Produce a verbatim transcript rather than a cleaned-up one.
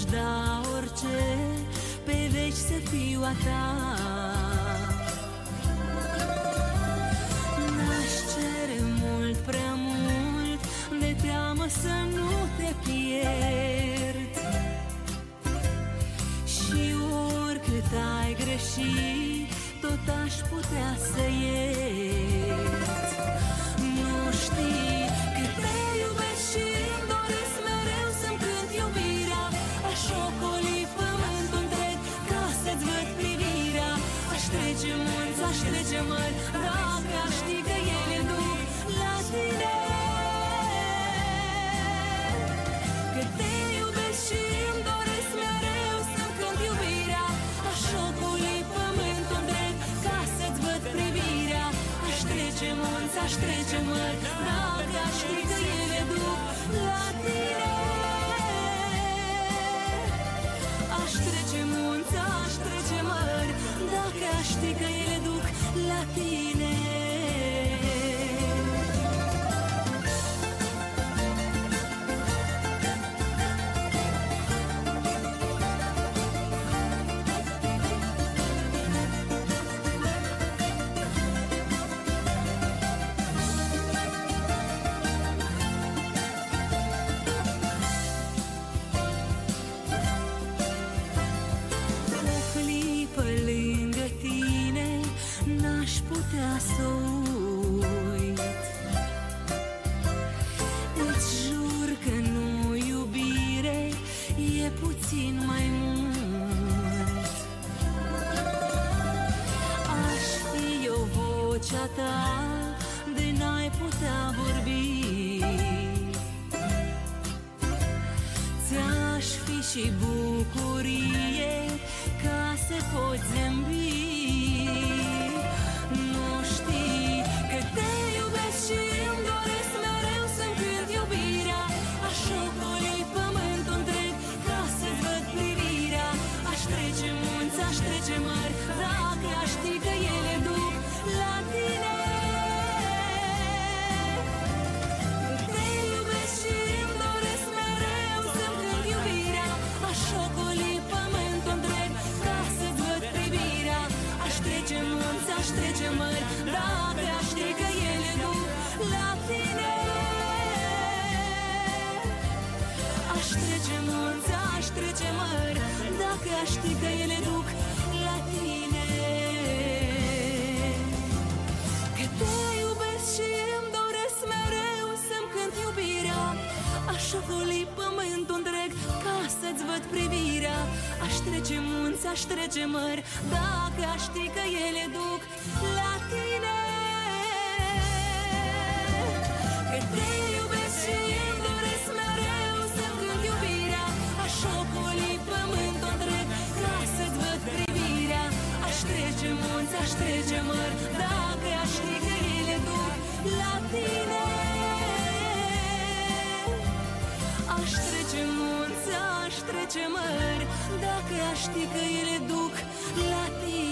da orice pe veci să fiu a ta. N-aș cere mult, prea mult, de teamă să nu te pierd. Și oricât ai greșit, tot aș putea să iert. Nu știi cât te iubesc și îmi doresc mereu să-mi cânt iubirea. Aș ocoli pământul întreg ca să-ți văd privirea. Aș trece munți, aș trece mări, dacă aș ști că ele duc la tine. Cât te iubesc și îmi doresc mereu să-mi cânt iubirea. Aș ocoli pământul întreg ca să-ți văd privirea. Aș trece munți, aș trece mări, dacă aș ști că ele duc la tine. Aș trece munți, aș trece mări, dacă aș ști că ele duc la tine. N-aș putea să uit. Îți jur că nu iubire e puțin mai mult. Aș fi eu vocea ta, de n-ai putea vorbi. Ți-aș fi și bucurie ca să poți zâmbi. Aș trece mări, dacă aș ști că ele duc la tine. Te iubesc și îmi doresc mereu să-mi cânt iubirea. Aș ocoli pământul întreg ca să-ți văd privirea. Aș trece munți, aș trece mări, dacă aș ști că ele duc la tine. Aș trece munți, aș trece mări, dacă aș ști că ele duc la tine. Că te iubesc și îmi doresc mereu să-mi cânt iubirea. Aș ocoli pământul întreg ca să-ți văd privirea. Aș trece munți, aș trece mări, dacă aș ști că ele duc la tine. Că te iubesc și îmi doresc mereu să-mi cânt iubirea. Aș ocoli pământul întreg ca să-ți văd privirea. Aș trece munți, aș trece mări, dacă aș ști că ele duc la tine. Aș trece munți, aș trece mări, dacă aș ști că ele duc la tine.